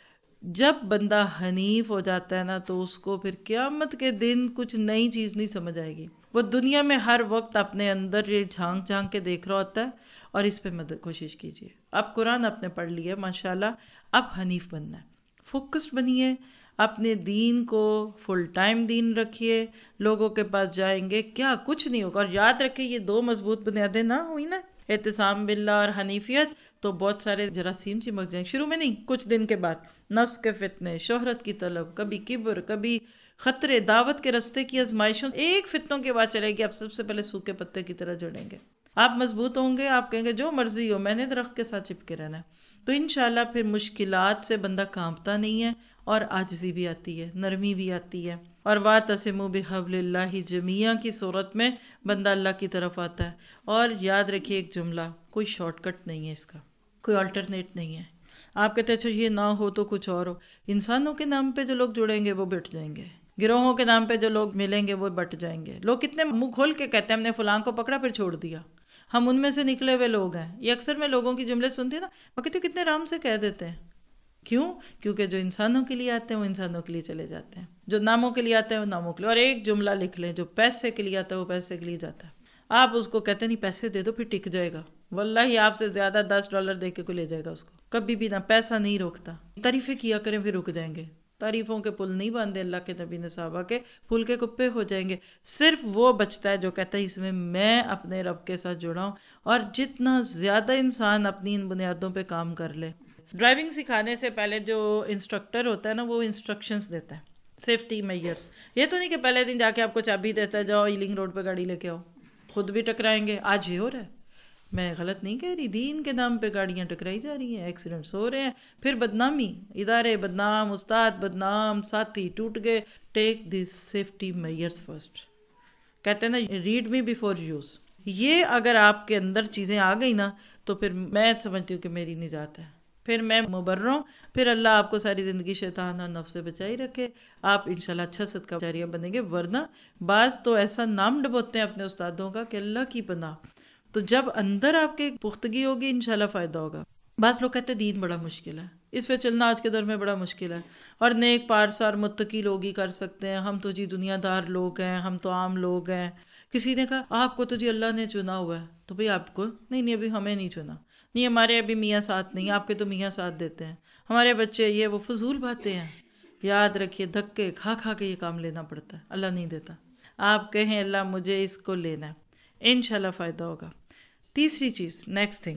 Speaker 1: جب بندہ حنیف ہو جاتا ہے نا تو اس کو پھر قیامت کے دن کچھ نئی چیز نہیں سمجھ آئے گی. وہ دنیا میں ہر وقت اپنے اندر یہ جھانک جھانک کے دیکھ رہا ہوتا ہے. اور اس پہ مدد کوشش کیجیے. اب قرآن آپ نے پڑھ لیا ماشاءاللہ، اب حنیف بننا ہے. فوکسڈ بنیے، اپنے دین کو فل ٹائم دین رکھیے. لوگوں کے پاس جائیں گے کیا کچھ نہیں ہوگا. اور یاد رکھیں یہ دو مضبوط بنیادیں نہ ہوئی نا، اعتصام باللہ اور حنیفیت، تو بہت سارے جراثیم چمک جائیں. شروع میں نہیں، کچھ دن کے بعد. نفس کے فتنے، شہرت کی طلب، کبھی کبر، کبھی خطرے، دعوت کے رستے کی آزمائشوں، ایک فتنوں کے بعد چلے گی. آپ سب سے پہلے سوکھے پتے کی طرح جڑیں گے. آپ مضبوط ہوں گے، آپ کہیں گے جو مرضی ہو میں نے درخت کے ساتھ چپکے رہنا ہے. تو انشاءاللہ پھر مشکلات سے بندہ کانپتا نہیں ہے، اور عاجزی بھی آتی ہے، نرمی بھی آتی ہے. اور وَاعْتَصِمُوا بِحَبْلِ اللَّهِ جَمِيعًا کی صورت میں بندہ اللہ کی طرف آتا ہے. اور یاد رکھیے ایک جملہ، کوئی شارٹ کٹ نہیں ہے، اس کا کوئی آلٹرنیٹ نہیں ہے. آپ کہتے ہیں اچھا یہ نہ ہو تو کچھ اور ہو. انسانوں کے نام پہ جو لوگ جڑیں گے وہ بٹ جائیں گے، گروہوں کے نام پہ جو لوگ ملیں گے وہ بٹ جائیں گے. لوگ کتنے منہ کھول کے کہتے ہیں ہم نے فلاں کو پکڑا پھر چھوڑ دیا، ہم ان میں سے نکلے ہوئے لوگ ہیں. یہ اکثر میں لوگوں کی جملے سنتی ہوں نا، وہ کہتے ہیں کتنے آرام سے کہہ دیتے ہیں. کیوں؟ کیونکہ جو انسانوں کے لیے آتے ہیں وہ انسانوں کے لیے چلے جاتے ہیں، جو ناموں کے لیے آتے ہیں وہ ناموں کے لیے. اور ایک جملہ لکھ لیں، جو پیسے کے لیے آتا ہے وہ پیسے کے لیے جاتا ہے. آپ اس کو کہتے نہیں پیسے دے دو پھر ٹک جائے گا، واللہ آپ سے زیادہ $10 دے کے کوئی لے جائے گا اس کو. کبھی بھی نہ، پیسہ نہیں روکتا. تعریفیں کیا کریں پھر رک جائیں گے. تعریفوں کے پل نہیں باندھے اللہ کے نبی نے صحابہ کے، پھول کے کپے ہو جائیں گے. صرف وہ بچتا ہے جو کہتا ہے اس میں اپنے رب کے ساتھ جڑا ہوں. اور جتنا زیادہ انسان اپنی ان بنیادوں پہ کام کر لے. ڈرائیونگ سکھانے سے پہلے جو انسٹرکٹر ہوتا ہے نا وہ انسٹرکشنز دیتا ہے، سیفٹی میئرز. یہ تو نہیں کہ پہلے دن جا کے آپ کو چابی دیتا ہے جاؤ ایلنگ روڈ پہ گاڑی لے کے آؤ. خود بھی ٹکرائیں گے. آج یہ ہو رہا ہے، میں غلط نہیں کہہ رہی، دین کے نام پہ گاڑیاں ٹکرائی جا رہی ہیں، ایکسیڈنٹس ہو رہے ہیں. پھر بدنامی، ادارے بدنام، استاد بدنام، ساتھی ٹوٹ گئے. Take these safety measures first. کہتے ہیں نا ریڈ می بیفور یوز. یہ اگر آپ کے اندر چیزیں آ گئی نا تو پھر میں سمجھتی ہوں کہ میری نجات ہے، پھر میں مبرر ہوں. پھر اللہ آپ کو ساری زندگی شیطان اور نفس سے بچائی رکھے. آپ انشاءاللہ اچھا صدقہ جاریہ بنیں گے. ورنہ بعض تو ایسا نام ڈبوتے ہیں اپنے استادوں کا کہ اللہ کی پناہ. تو جب اندر آپ کی پختگی ہوگی انشاءاللہ فائدہ ہوگا. بعض لوگ کہتے ہیں دین بڑا مشکل ہے، اس پہ چلنا آج کے دور میں بڑا مشکل ہے، اور نیک پارسار متقی لوگ ہی کر سکتے ہیں، ہم تو جی دنیا دار لوگ ہیں، ہم تو عام لوگ ہیں. کسی نے کہا آپ کو تو جی اللہ نے چنا ہوا ہے، تو بھئی آپ کو نہیں ابھی ہمیں نہیں چنا، نہیں ہمارے ابھی میاں ساتھ نہیں، آپ کے تو میاں ساتھ دیتے ہیں، ہمارے بچے یہ وہ فضول باتیں ہیں. یاد رکھیے دھکے کھا کھا کے یہ کام لینا پڑتا ہے، اللہ نہیں دیتا. آپ کہیں اللہ مجھے اس کو لینا ہے، انشاءاللہ فائدہ ہوگا. تیسری چیز، نیکسٹ تھنگ،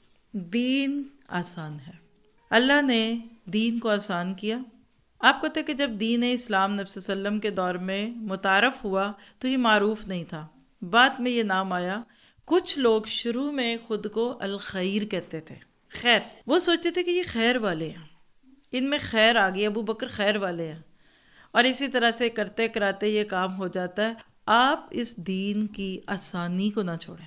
Speaker 1: دین آسان ہے. اللہ نے دین کو آسان کیا. آپ کو کہ جب دین اسلام نبی صلی اللہ علیہ وسلم کے دور میں متعارف ہوا تو یہ معروف نہیں تھا، بعد میں یہ نام آیا. کچھ لوگ شروع میں خود کو الخیر کہتے تھے، خیر، وہ سوچتے تھے کہ یہ خیر والے ہیں، ان میں خیر آ گئی، ابو بکر خیر والے ہیں، اور اسی طرح سے کرتے کراتے یہ کام ہو جاتا ہے. آپ اس دین کی آسانی کو نہ چھوڑیں.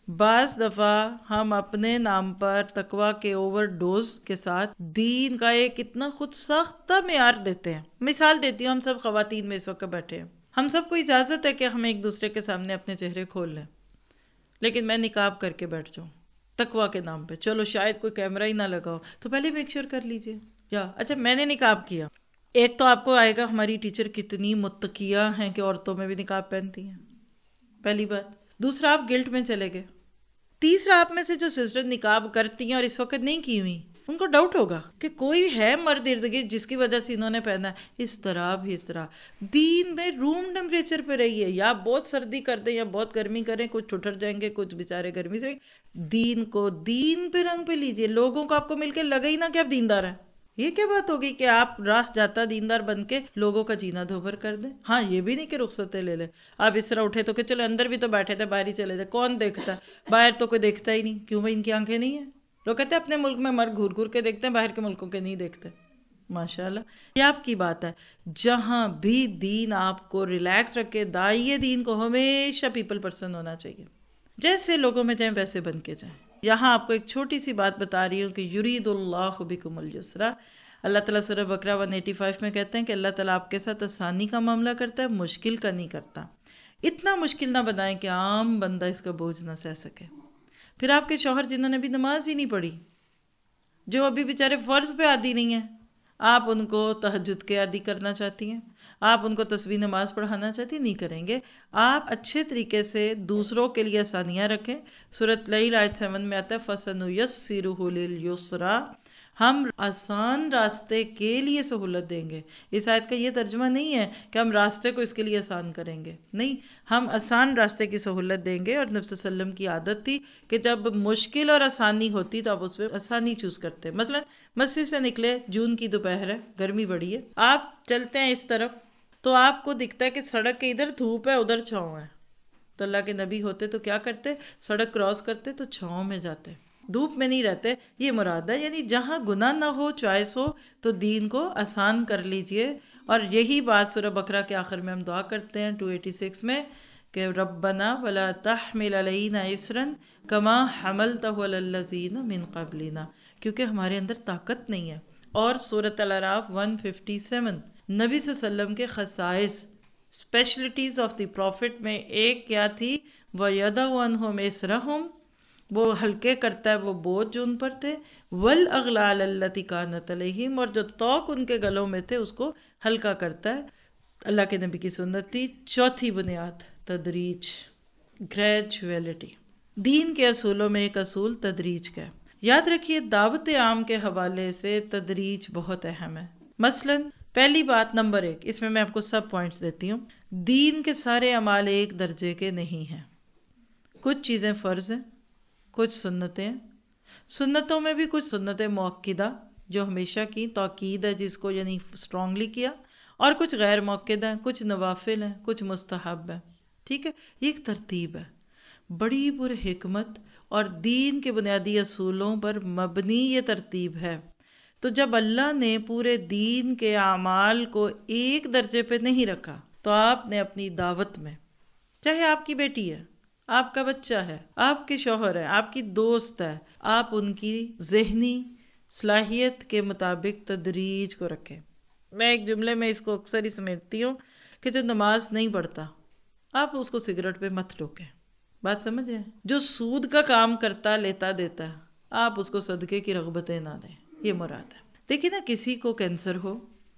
Speaker 1: بعض دفعہ ہم اپنے نام پر تقوی کے اوور ڈوز کے ساتھ دین کا ایک اتنا خود ساختہ معیار دیتے ہیں. مثال دیتی ہوں، ہم سب خواتین میں اس وقت بیٹھے ہیں، ہم سب کو اجازت ہے کہ ہم ایک دوسرے کے سامنے اپنے چہرے کھول لیں، لیکن میں نقاب کر کے بیٹھ جاؤں تقوی کے نام پہ. چلو شاید کوئی کیمرہ ہی نہ لگاؤ تو پہلے میک شیئر کر لیجئے. یا اچھا میں نے نقاب کیا، ایک تو آپ کو آئے گا ہماری ٹیچر کتنی متقیہ ہیں کہ عورتوں میں بھی نقاب پہنتی ہیں، پہلی بات. دوسرا آپ گلٹ میں چلے گئے. تیسرا آپ میں سے جو سسٹر نقاب کرتی ہیں اور اس وقت نہیں کی ہوئی، ان کو ڈاؤٹ ہوگا کہ کوئی ہے مرد ارد گرد جس کی وجہ سے انہوں نے پہنا ہے. اس طرح بھی اس طرح دین میں روم ٹیمپریچر پہ رہیے، یا بہت سردی کر دیں یا بہت گرمی کریں، کچھ ٹھٹر جائیں گے، کچھ بیچارے گرمی سے. دین کو دین پہ رنگ پہ لیجئے. لوگوں کو آپ کو مل کے لگے ہی نہ کہ آپ دیندار ہیں. یہ کیا بات ہوگی کہ آپ راہ جاتا دیندار بن کے لوگوں کا جینا دھوبر کر دیں. ہاں یہ بھی نہیں کہ رخصتیں لے لے. آپ اس طرح اٹھے تو کہ چلو اندر بھی تو بیٹھے تھے، باہر ہی چلے جائے، کون دیکھتا ہے؟ باہر تو کوئی دیکھتا ہی نہیں. کیوں بھائی؟ ان کی آنکھیں نہیں ہیں. لوگ کہتے ہیں اپنے ملک میں مرد گھور گھور کے دیکھتے ہیں، باہر کے ملکوں کے نہیں دیکھتے. ماشاءاللہ یہ آپ کی بات ہے. جہاں بھی دین آپ کو ریلیکس رکھے، داعیے دین کو ہمیشہ پیپل پرسن ہونا چاہیے. جیسے لوگوں میں جائیں ویسے بن کے جائیں. یہاں آپ کو ایک چھوٹی سی بات بتا رہی ہوں کہ یرید اللہ بکم الیسر. اللہ تعالیٰ سورہ بقرہ 185 میں کہتے ہیں کہ اللہ تعالیٰ آپ کے ساتھ آسانی کا معاملہ کرتا ہے، مشکل کا نہیں کرتا. اتنا مشکل نہ بنائیں کہ عام بندہ اس کا بوجھ نہ سہ سکے. پھر آپ کے شوہر جنہوں نے بھی نماز ہی نہیں پڑھی، جو ابھی بیچارے فرض پہ عادی نہیں ہیں، آپ ان کو تہجد کے عادی کرنا چاہتی ہیں، آپ ان کو تسبیح نماز پڑھانا چاہتی ہیں، نہیں کریں گے. آپ اچھے طریقے سے دوسروں کے لیے آسانیاں رکھیں. سورۃ لیل آیت 7 میں آتا ہے فَسَنُيَسِّرُهُ لِلْيُسْرَىٰ، ہم آسان راستے کے لیے سہولت دیں گے. اس آیت کا یہ ترجمہ نہیں ہے کہ ہم راستے کو اس کے لیے آسان کریں گے، نہیں، ہم آسان راستے کی سہولت دیں گے. اور نبی صلی اللہ علیہ وسلم کی عادت تھی کہ جب مشکل اور آسانی ہوتی تو آپ اس پہ آسانی چوز کرتے. مثلا مسجد سے نکلے، جون کی دوپہر ہے، گرمی بڑی ہے، آپ چلتے ہیں اس طرف تو آپ کو دکھتا ہے کہ سڑک کے ادھر دھوپ ہے ادھر چھاؤں ہے. تو اللہ کے نبی ہوتے تو کیا کرتے؟ سڑک کراس کرتے تو چھاؤں میں جاتے، دھوپ میں نہیں رہتے. یہ مراد ہے، یعنی جہاں گناہ نہ ہو، چوائس ہو، تو دین کو آسان کر لیجئے. اور یہی بات سورہ بقرہ کے آخر میں ہم دعا کرتے ہیں 286 میں کہ ربنا ولا تحمل علینا اسرا کما حملتہ علی الذین من قبلنا، کیونکہ ہمارے اندر طاقت نہیں ہے. اور سورۃ الاعراف 157 نبی صلی اللہ علیہ وسلم کے خصائص، اسپیشلٹیز آف دی پروفٹ میں ایک کیا تھی؟ وَيَدَعُ عَنْهُمْ إِسْرَهُمْ، وہ ہلکے کرتا ہے وہ بوجھ جو ان پر تھے، وَالْأَغْلَالَ الَّتِي كَانَتْ عَلَيْهِمْ، اور جو توق ان کے گلوں میں تھے اس کو ہلکا کرتا ہے. اللہ کے نبی کی سنت تھی. چوتھی بنیاد تدریج، گریجویلٹی. دین کے اصولوں میں ایک اصول تدریج کا ہے. یاد رکھیے دعوت عام کے حوالے سے تدریج بہت اہم ہے. مثلا پہلی بات نمبر 1، اس میں میں آپ کو سب پوائنٹس دیتی ہوں. دین کے سارے اعمال ایک درجے کے نہیں ہیں. کچھ چیزیں فرض ہیں، کچھ سنتیں ہیں. سنتوں میں بھی کچھ سنتیں مؤکدہ جو ہمیشہ کی تاکید ہے جس کو یعنی اسٹرانگلی کیا، اور کچھ غیر مؤکدہ ہیں، کچھ نوافل ہیں، کچھ مستحب ہیں. ٹھیک ہے، یہ ایک ترتیب ہے بڑی پر حکمت اور دین کے بنیادی اصولوں پر مبنی یہ ترتیب ہے. تو جب اللہ نے پورے دین کے اعمال کو ایک درجے پہ نہیں رکھا تو آپ نے اپنی دعوت میں، چاہے آپ کی بیٹی ہے، آپ کا بچہ ہے، آپ کے شوہر ہے، آپ کی دوست ہے، آپ ان کی ذہنی صلاحیت کے مطابق تدریج کو رکھیں. میں ایک جملے میں اس کو اکثر ہی سمیٹتی ہوں کہ جو نماز نہیں پڑھتا آپ اس کو سگریٹ پہ مت ٹوکیں. بات سمجھ رہے ہیں؟ جو سود کا کام کرتا لیتا دیتا آپ اس کو صدقے کی رغبتیں نہ دیں. یہ مراد ہے. دیکھیں نا، کسی کو کینسر ہو،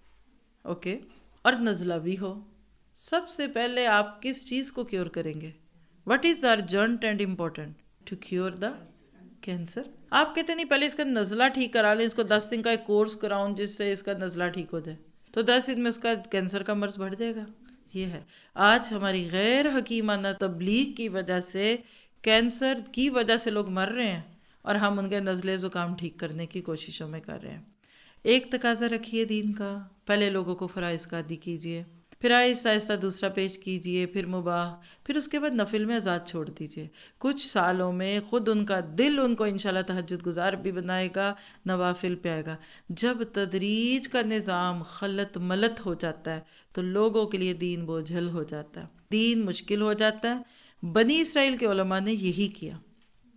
Speaker 1: اوکے، اور نزلہ بھی ہو، سب سے پہلے آپ کس چیز کو کیور کریں گے؟ What is the urgent and important to cure the cancer? آپ کہتے نہیں پہلے اس کا نزلہ ٹھیک کرا لیں، اس کو 10 دن کا ایک کورس کراؤں جس سے اس کا نزلہ ٹھیک ہو جائے، تو 10 دن میں اس کا کینسر کا مرض بڑھ جائے گا. یہ ہے آج ہماری غیر حکیمانہ تبلیغ کی وجہ سے کینسر کی وجہ سے لوگ مر رہے ہیں اور ہم ان کے نزلے زکام ٹھیک کرنے کی کوششوں میں کر رہے ہیں. ایک تقاضا رکھیے دین کا، پہلے لوگوں کو فرائض کا عادی کیجیے، پھر آہستہ آہستہ دوسرا پیش کیجیے، پھر مباح، پھر اس کے بعد نفل میں آزاد چھوڑ دیجیے. کچھ سالوں میں خود ان کا دل ان کو انشاءاللہ تہجد گزار بھی بنائے گا، نوافل پہ آئے گا. جب تدریج کا نظام خلط ملت ہو جاتا ہے تو لوگوں کے لیے دین بوجھل ہو جاتا ہے، دین مشکل ہو جاتا ہے. بنی اسرائیل کے علماء نے یہی کیا.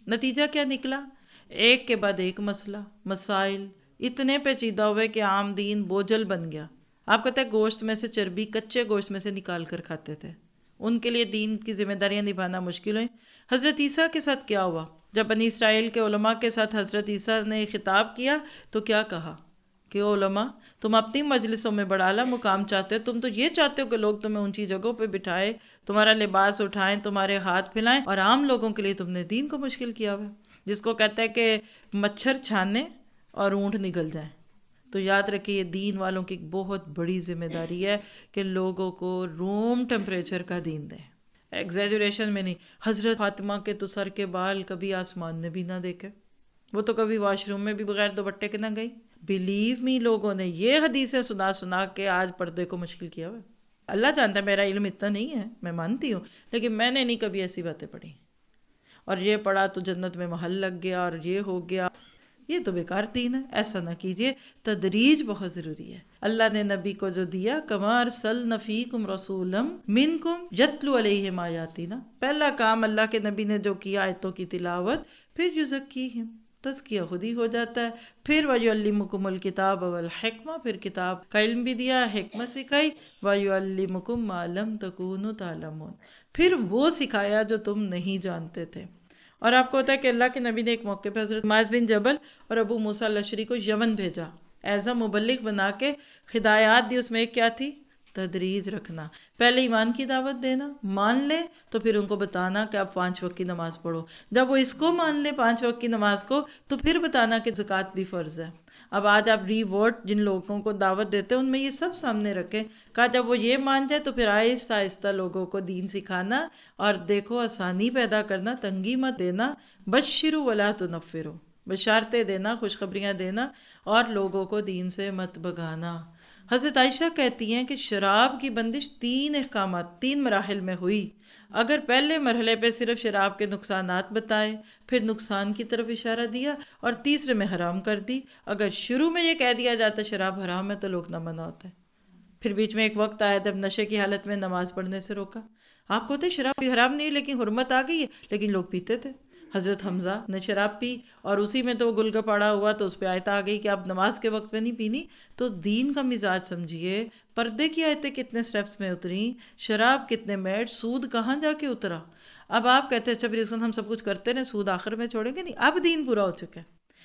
Speaker 1: نتیجہ کیا نکلا؟ ایک کے بعد ایک مسئلہ، مسائل اتنے پیچیدہ ہوئے کہ عام دین بوجھل بن گیا۔ آپ کہتے ہیں گوشت میں سے چربی کچے گوشت میں سے نکال کر کھاتے تھے، ان کے لیے دین کی ذمہ داریاں نبھانا مشکل ہوئی۔ حضرت عیسیٰ کے ساتھ کیا ہوا؟ جب بنی اسرائیل کے علماء کے ساتھ حضرت عیسیٰ نے خطاب کیا تو کیا کہا کہ علماء تم اپنی مجلسوں میں بڑا اعلیٰ مقام چاہتے ہو، تم تو یہ چاہتے ہو کہ لوگ تمہیں اونچی جگہوں پہ بٹھائے، تمہارا لباس اٹھائیں، تمہارے ہاتھ پھیلائیں، اور عام لوگوں کے لیے تم نے دین کو مشکل کیا ہوا ہے، جس کو کہتے ہیں کہ مچھر چھانے اور اونٹ نگل جائیں۔ تو یاد رکھیے یہ دین والوں کی ایک بہت بڑی ذمہ داری ہے کہ لوگوں کو روم ٹمپریچر کا دین دیں، ایگزیجریشن میں نہیں۔ حضرت فاطمہ کے تو سر کے بال کبھی آسمان نے بھی نہ دیکھے، وہ تو کبھی واش روم میں بھی بغیر دوپٹے کے نہ گئی۔ بلیو می، لوگوں نے یہ حدیثیں سنا سنا کے آج پردے کو مشکل کیا ہوا ہے۔ اللہ جانتا ہے میرا علم اتنا نہیں ہے، میں مانتی ہوں، لیکن میں نے نہیں کبھی ایسی باتیں پڑھی اور یہ پڑھا تو جنت میں محل لگ گیا اور یہ ہو گیا۔ یہ تو بیکار دین ہے، ایسا نہ کیجیے۔ تدریج بہت ضروری ہے۔ اللہ نے نبی کو جو دیا، کما ارسلنا فیکم رسولا منکم یتلو علیہم آیاتنا، پہلا کام اللہ کے نبی نے جو کیا آیتوں کی تلاوت، پھر یزکیہم، تزکیہ خود ہی ہو جاتا ہے، پھر وَيُعَلِّمُكُمُ الْكِتَابَ وَالْحِکْمَةَ، پھر کتاب کا علم بھی دیا، حکمت سکھائی، وَيُعَلِّمُكُم مَّا لَمْ تَكُونُوا تَعْلَمُونَ، پھر وہ سکھایا جو تم نہیں جانتے تھے۔ اور آپ کو ہوتا ہے کہ اللہ کے نبی نے ایک موقع پہ حضرت معاذ بن جبل اور ابو موسیٰ الاشعری کو یمن بھیجا، ایز اے مبلغ بنا کے ہدایات دی، اس میں ایک کیا تھی؟ تدریج رکھنا۔ پہلے ایمان کی دعوت دینا، مان لے تو پھر ان کو بتانا کہ آپ 5 وقت کی نماز پڑھو، جب وہ اس کو مان لے 5 وقت کی نماز کو تو پھر بتانا کہ زکوٰۃ بھی فرض ہے۔ اب آج آپ ری ورڈ جن لوگوں کو دعوت دیتے ہیں ان میں یہ سب سامنے رکھیں، کہا جب وہ یہ مان جائے تو پھر آہستہ آہستہ لوگوں کو دین سکھانا، اور دیکھو آسانی پیدا کرنا، تنگی مت دینا، بشروا ولا تنفروا، بشارتیں دینا، خوشخبریاں دینا، اور لوگوں کو دین سے مت بھگانا۔ حضرت عائشہ کہتی ہیں کہ شراب کی بندش 3 احکامات 3 مراحل میں ہوئی۔ اگر پہلے مرحلے پہ صرف شراب کے نقصانات بتائے، پھر نقصان کی طرف اشارہ دیا، اور تیسرے میں حرام کر دی، اگر شروع میں یہ کہہ دیا جاتا شراب حرام ہے تو لوگ نہ منع ہوتے۔ پھر بیچ میں ایک وقت آیا جب نشے کی حالت میں نماز پڑھنے سے روکا۔ آپ کو ہوتے شراب بھی حرام نہیں لیکن حرمت آ گئی ہے، لیکن لوگ پیتے تھے۔ حضرت حمزہ نے شراب پی اور اسی میں تو گل گپاڑا ہوا، تو اس پہ آیت آ گئی کہ آپ نماز کے وقت میں نہیں پینی۔ تو دین کا مزاج سمجھیے، پردے کی آیتیں کتنے سٹیپس میں اتریں، شراب کتنے میٹ، سود کہاں جا کے اترا۔ اب آپ کہتے ہیں اچھا پھر اس کو ہم سب کچھ کرتے رہے، سود آخر میں چھوڑیں گے؟ نہیں، اب دین پورا ہو چکا ہے۔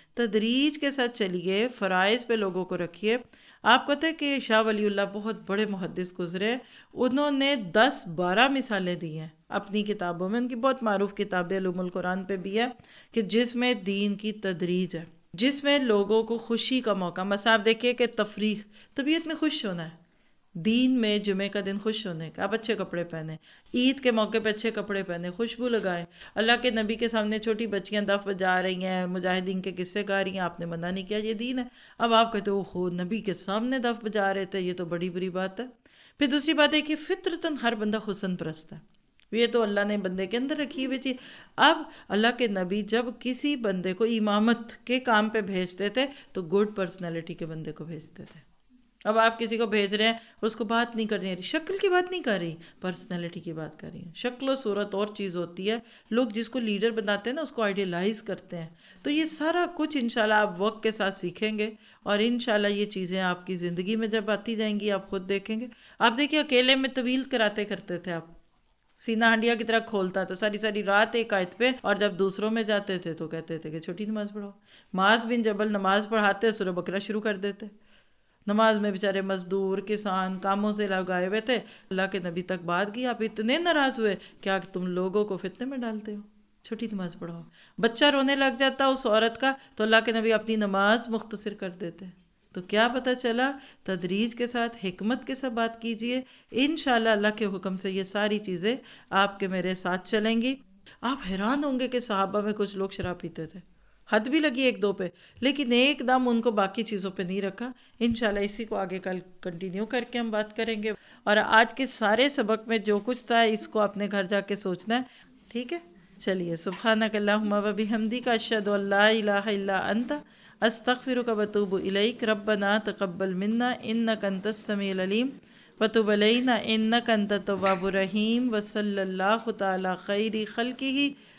Speaker 1: تدریج کے ساتھ چلیے، فرائض پہ لوگوں کو رکھیے۔ آپ کہتے ہیں کہ شاہ ولی اللہ بہت بڑے محدث گزرے، انہوں نے 10-12 مثالیں دی ہیں اپنی کتابوں میں، ان کی بہت معروف کتاب علوم القرآن پہ بھی ہے، کہ جس میں دین کی تدریج ہے، جس میں لوگوں کو خوشی کا موقع، مثلا آپ دیکھیے کہ تفریح، طبیعت میں خوش ہونا ہے، دین میں جمعہ کا دن خوش ہونے کا، آپ اچھے کپڑے پہنیں، عید کے موقع پہ اچھے کپڑے پہنیں، خوشبو لگائیں۔ اللہ کے نبی کے سامنے چھوٹی بچیاں دف بجا رہی ہیں، مجاہدین کے قصے گا رہی ہیں، آپ نے منع نہیں کیا، یہ دین ہے۔ اب آپ کہتے ہو خود نبی کے سامنے دف بجا رہے تھے، یہ تو بڑی بری بات ہے۔ پھر دوسری بات ہے کہ فطرتاً ہر بندہ حسن پرست ہے، یہ تو اللہ نے بندے کے اندر رکھی ہوئی چیز۔ اب اللہ کے نبی جب کسی بندے کو امامت کے کام پہ بھیجتے تھے تو گڈ پرسنالٹی کے بندے کو بھیجتے تھے۔ اب آپ کسی کو بھیج رہے ہیں اور اس کو بات نہیں کرنی ہے، شکل کی بات نہیں کر رہی، پرسنالٹی کی بات کر رہی ہیں۔ شکل و صورت اور چیز ہوتی ہے، لوگ جس کو لیڈر بناتے ہیں نا اس کو آئیڈیلائز کرتے ہیں۔ تو یہ سارا کچھ انشاءاللہ آپ وقت کے ساتھ سیکھیں گے، اور انشاءاللہ یہ چیزیں آپ کی زندگی میں جب آتی جائیں گی آپ خود دیکھیں گے۔ آپ دیکھیے اکیلے میں طویل کراتے کرتے تھے، آپ سینہ ہنڈیا کی طرح کھولتا تو ساری ساری رات ایک آیت پہ، اور جب دوسروں میں جاتے تھے تو کہتے تھے کہ چھوٹی نماز پڑھو۔ معاذ بن جبل نماز پڑھاتے سورہ بقرہ شروع کر دیتے، نماز میں بیچارے مزدور کسان کاموں سے لگائے ہوئے تھے، اللہ کے نبی تک بات کی، آپ اتنے ناراض ہوئے کیا تم لوگوں کو فتنے میں ڈالتے ہو، چھوٹی نماز پڑھو۔ بچہ رونے لگ جاتا اس عورت کا تو اللہ کے نبی اپنی نماز مختصر کر دیتے۔ تو کیا پتہ چلا، تدریج کے ساتھ حکمت کے ساتھ بات کیجئے، انشاءاللہ اللہ کے حکم سے یہ ساری چیزیں آپ کے میرے ساتھ چلیں گی۔ آپ حیران ہوں گے کہ صحابہ میں کچھ لوگ شراب پیتے تھے، حد بھی لگی 1-2 پہ، لیکن ایک دم ان کو باقی چیزوں پہ نہیں رکھا۔ انشاءاللہ اسی کو آگے کل کنٹینیو کر کے ہم بات کریں گے، اور آج کے سارے سبق میں جو کچھ تھا اس کو اپنے گھر جا کے سوچنا ہے، ٹھیک ہے؟ چلیے، سبحانک اللہم و بحمدک، اشہد ان لا الہ الا انت، استغفرک و اتوب الیک، ربنا تقبل منا انک انت السمیع العلیم وتب علینا انک انت التواب الرحیم، وصلی اللہ تعالی خیر خلقہ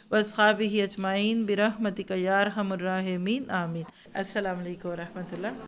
Speaker 1: واصحابہ اجمعین برحمتک یا ارحم الراحمین آمین۔ السلام علیکم ورحمۃ اللہ۔